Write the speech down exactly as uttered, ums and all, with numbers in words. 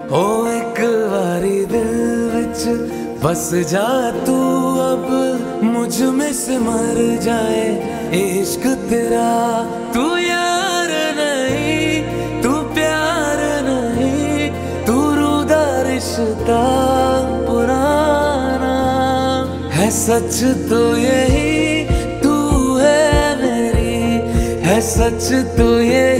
ओ एक बारी दिल विच बस जा तू, अब मुझ में से मर जाए इश्क तेरा। तू यार नहीं, तू प्यार नहीं, तू रूदा रिश्ता पुराना है। सच तो यही तू है मेरी, है सच तो यही